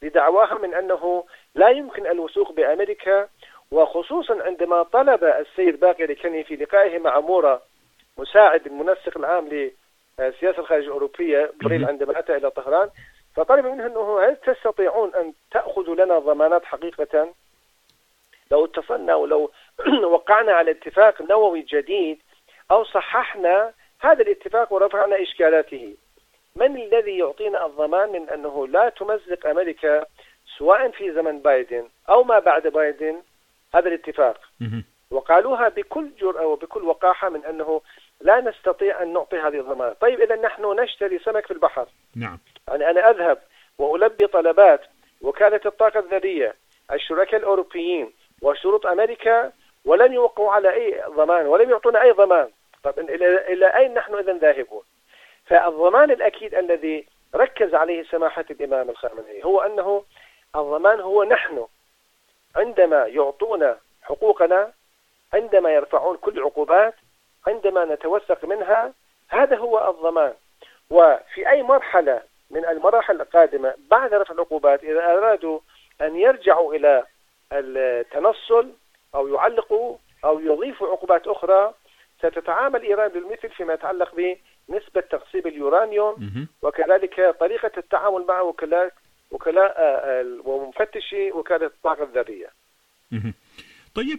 لدعواها من أنه لا يمكن الوثوق بأمريكا، وخصوصا عندما طلب السيد باقر كني في لقائه مع مورا مساعد المنسق العام لسياسة الخارجية الأوروبية بريل عندما أتى إلى طهران، فطلب منه أنه هل تستطيعون أن تأخذوا لنا ضمانات حقيقة لو اتصلنا ولو وقعنا على اتفاق نووي جديد أو صححنا هذا الاتفاق ورفعنا إشكالاته، من الذي يعطينا الضمان من أنه لا تمزق أمريكا سواء في زمن بايدن أو ما بعد بايدن هذا الاتفاق؟ وقالوها بكل جرأة وبكل وقاحة من أنه لا نستطيع أن نعطي هذه الضمانات. طيب إذا نحن نشتري سمك في البحر، نعم، يعني أنا أذهب وألبي طلبات وكالة الطاقة الذرية، الشركاء الأوروبيين وشروط أمريكا، ولن يوقعوا على أي ضمان ولم يعطونا أي ضمان. طب إلى أين نحن إذن ذاهبون؟ فالضمان الأكيد الذي ركز عليه سماحة الإمام الخامنئي هو أنه الضمان هو نحن عندما يعطونا حقوقنا، عندما يرفعون كل عقوبات، عندما نتوثق منها، هذا هو الضمان. وفي أي مرحلة من المراحل القادمة بعد رفع العقوبات إذا أرادوا أن يرجعوا إلى التنصل أو يعلقوا أو يضيفوا عقوبات أخرى، ستتعامل إيران بالمثل فيما يتعلق بنسبة تخصيب اليورانيوم وكذلك طريقة التعامل مع وكلاء ومفتشي وكالة الطاقة الذرية. طيب،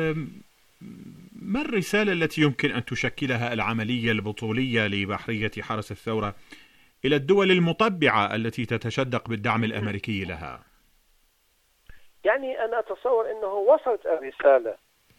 ما الرسالة التي يمكن أن تشكلها العملية البطولية لبحرية حرس الثورة إلى الدول المطبعة التي تتشدق بالدعم الأمريكي لها؟ يعني أنا أتصور أنه وصلت الرسالة،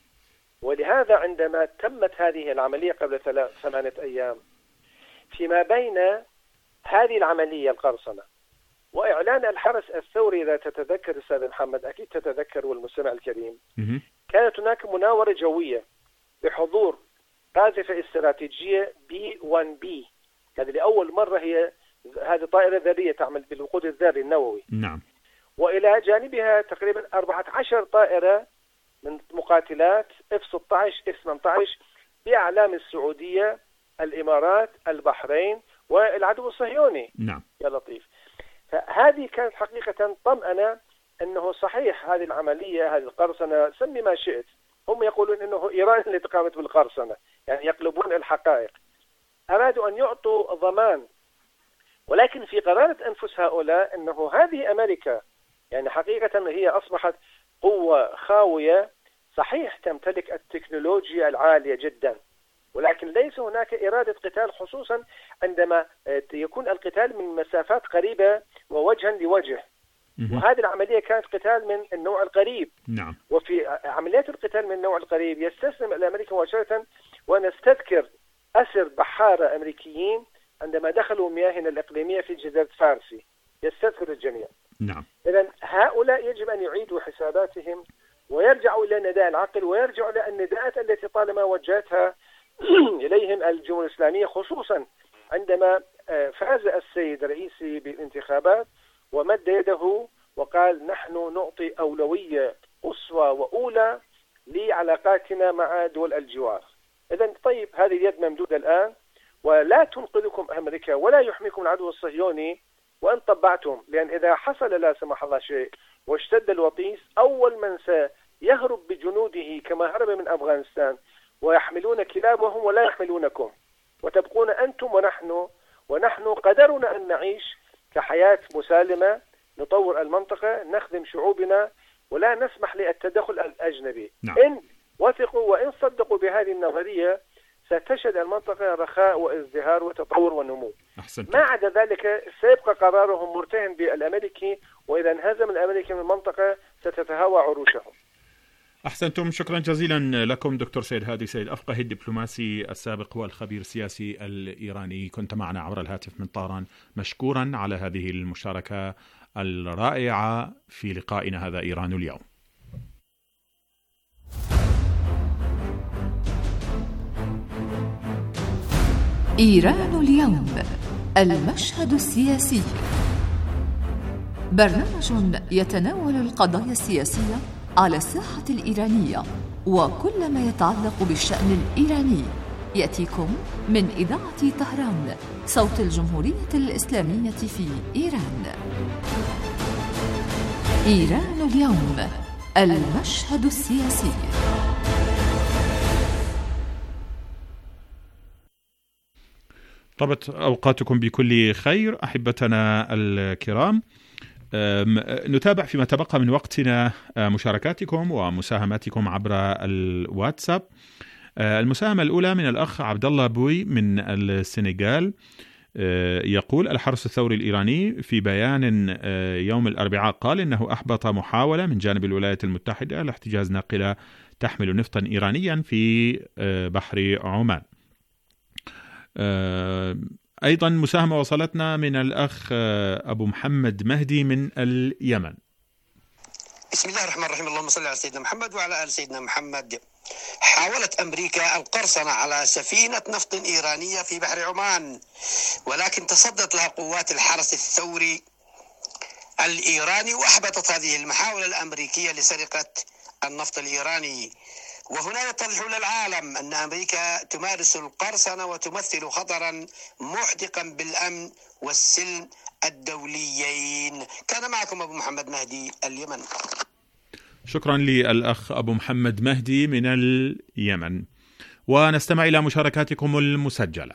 ولهذا عندما تمت هذه العملية قبل 8 أيام، فيما بين هذه العملية القرصنة وإعلان الحرس الثوري، إذا تتذكر أستاذ محمد أكيد تتذكر والمستمع الكريم، كانت هناك مناورة جوية بحضور قاذفة استراتيجية B-1B، هذه لأول مرة هي هذه طائرة ذرية تعمل بالوقود الذري النووي. نعم. وإلى جانبها تقريبا 14 طائرة من مقاتلات F-16 F-18 بأعلام السعودية، الإمارات، البحرين والعدو الصهيوني. نعم. يا لطيف. فهذه كانت حقيقة طمأنة أنه صحيح هذه العملية، هذه القرصنة، سمي ما شئت، هم يقولون أنه إيران اللي قامت بالقرصنة، يعني يقلبون الحقائق. أرادوا أن يعطوا ضمان، ولكن في قرارة أنفس هؤلاء أنه هذه أمريكا يعني حقيقة هي أصبحت قوة خاوية، صحيح تمتلك التكنولوجيا العالية جدا، ولكن ليس هناك إرادة قتال، خصوصا عندما يكون القتال من مسافات قريبة ووجها لوجه. وهذه العملية كانت قتال من النوع القريب. نعم. وفي عمليات القتال من النوع القريب يستسلم الأمريكا مباشرة، ونستذكر أسر بحارة أمريكيين عندما دخلوا مياهنا الإقليمية في جزيرة فارسي، يستذكر الجميع. نعم. إذن هؤلاء يجب أن يعيدوا حساباتهم ويرجعوا إلى نداء العقل، ويرجعوا إلى النداءات التي طالما وجهتها إليهم الجمهورية الإسلامية، خصوصا عندما فاز السيد الرئيسي بالانتخابات ومد يده وقال نحن نعطي أولوية قصوى وأولى لعلاقاتنا مع دول الجوار. إذن طيب، هذه اليد ممدودة الآن، ولا تنقذكم أمريكا ولا يحميكم العدو الصهيوني وأن طبعتم، لأن إذا حصل لا سمح الله شيء واشتد الوطيس، أول من سيهرب بجنوده كما هرب من أفغانستان ويحملون كلابهم ولا يحملونكم، وتبقون أنتم ونحن قدرنا أن نعيش كحياة مسالمة، نطور المنطقة، نخدم شعوبنا، ولا نسمح للتدخل الأجنبي. نعم. إن وثقوا وإن صدقوا بهذه النظرية ستشهد المنطقة رخاء وازدهار وتطور ونمو. أحسنت. ما عدا ذلك سيبقى قرارهم مرتهن بالأمريكي، وإذا انهزم الأمريكي من المنطقة ستتهاوى عروشهم. أحسنتم، شكرا جزيلا لكم دكتور سيد هادي سيد أفقه، الدبلوماسي السابق والخبير السياسي الإيراني، كنت معنا عبر الهاتف من طهران، مشكورا على هذه المشاركة الرائعة في لقائنا هذا إيران اليوم. إيران اليوم، المشهد السياسي، برنامج يتناول القضايا السياسية على الساحة الإيرانية وكل ما يتعلق بالشأن الإيراني، يأتيكم من إذاعة طهران، صوت الجمهورية الإسلامية في إيران. إيران اليوم، المشهد السياسي. طبت أوقاتكم بكل خير أحبتنا الكرام. نتابع فيما تبقى من وقتنا مشاركاتكم ومساهماتكم عبر الواتساب. المساهمة الأولى من الأخ عبد الله بوي من السنغال، يقول: الحرس الثوري الإيراني في بيان يوم الأربعاء قال إنه أحبط محاولة من جانب الولايات المتحدة لاحتجاز ناقلة تحمل نفطا إيرانيا في بحر عمان. أيضا مساهمة وصلتنا من الأخ أبو محمد مهدي من اليمن. بسم الله الرحمن الرحيم، اللهم صل على سيدنا محمد وعلى آل سيدنا محمد. حاولت أمريكا القرصنة على سفينة نفط إيرانية في بحر عمان، ولكن تصدت لها قوات الحرس الثوري الإيراني وأحبطت هذه المحاولة الأمريكية لسرقة النفط الإيراني. وهنا يتضح للعالم أن أمريكا تمارس القرصنة وتمثل خطرا محدقا بالأمن والسلم الدوليين. كان معكم أبو محمد مهدي اليمن. شكرا للأخ أبو محمد مهدي من اليمن، ونستمع إلى مشاركاتكم المسجلة.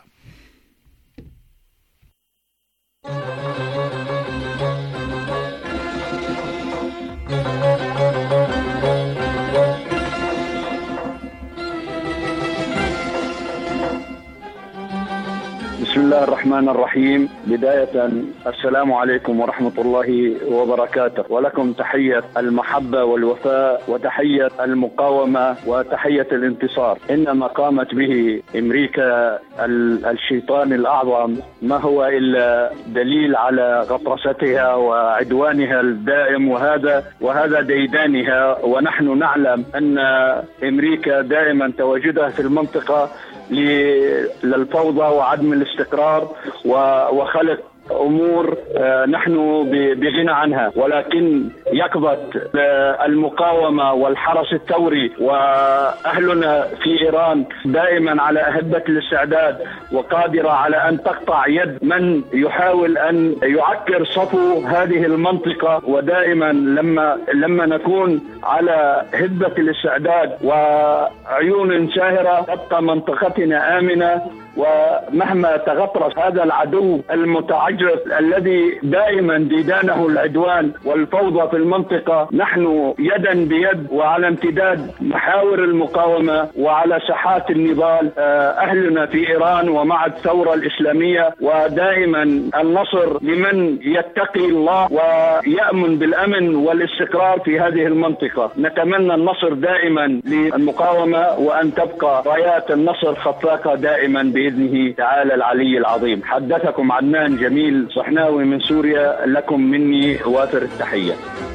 بسم الله الرحمن الرحيم. بداية السلام عليكم ورحمة الله وبركاته، ولكم تحية المحبة والوفاء وتحية المقاومة وتحية الانتصار. إن ما قامت به أمريكا الشيطان الأعظم ما هو إلا دليل على غطرستها وعدوانها الدائم، وهذا ديدانها. ونحن نعلم أن أمريكا دائما تواجدها في المنطقة للفوضى وعدم الاستقرار وخلق أمور نحن بغنى عنها، ولكن يقظة المقاومة والحرس الثوري وأهلنا في إيران دائما على أهبة الاستعداد وقادرة على أن تقطع يد من يحاول أن يعكر صفو هذه المنطقة. ودائما لما نكون على هبة الاستعداد وعيون ساهرة تبقى منطقتنا آمنة. ومهما تغطرس هذا العدو المتعجرف الذي دائما ديدانه العدوان والفوضى في المنطقة، نحن يدا بيد وعلى امتداد محاور المقاومة وعلى ساحات النضال أهلنا في إيران ومع الثورة الإسلامية. ودائما النصر لمن يتقي الله ويأمن بالأمن والاستقرار في هذه المنطقة. نتمنى النصر دائما للمقاومة وأن تبقى رايات النصر خفاقة دائما بإذنه تعالى العلي العظيم. حدثكم عدنان جميل صحناوي من سوريا، لكم مني وافر التحية.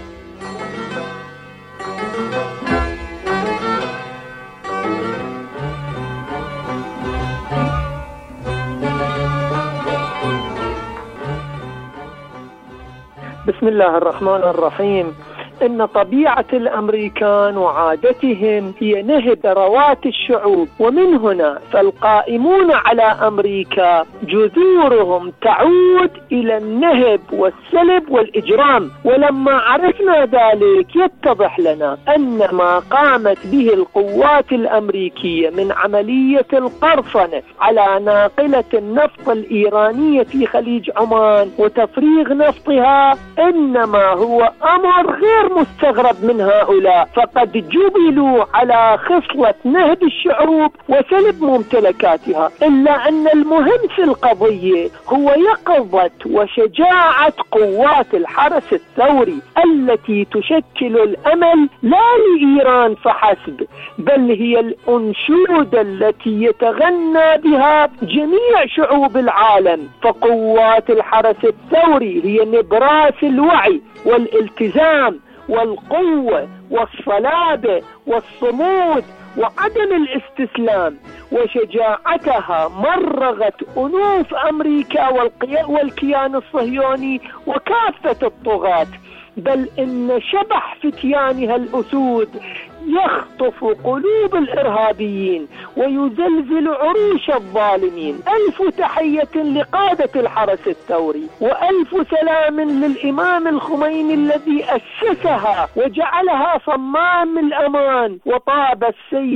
بسم الله الرحمن الرحيم. إن طبيعة الأمريكان وعادتهم هي نهب ثروات الشعوب، ومن هنا فالقائمون على أمريكا جذورهم تعود إلى النهب والسلب والإجرام. ولما عرفنا ذلك يتضح لنا أن ما قامت به القوات الأمريكية من عملية القرصنة على ناقلة النفط الإيرانية في خليج عمان وتفريغ نفطها إنما هو أمر غير مستغرب من هؤلاء، فقد جبلوا على خصلة نهب الشعوب وسلب ممتلكاتها. إلا أن المهم في القضية هو يقظة وشجاعة قوات الحرس الثوري التي تشكل الأمل لا لإيران فحسب، بل هي الأنشودة التي يتغنى بها جميع شعوب العالم. فقوات الحرس الثوري هي نبراس الوعي والالتزام والقوة والصلابة والصمود وعدم الاستسلام. وشجاعتها مرغت أنوف أمريكا والكيان الصهيوني وكافة الطغاة، بل إن شبح فتيانها الأسود يخطف قلوب الإرهابيين ويزلزل عروش الظالمين. ألف تحية لقادة الحرس الثوري، وألف سلام للإمام الخميني الذي أسسها وجعلها صمام الأمان وطاب السيد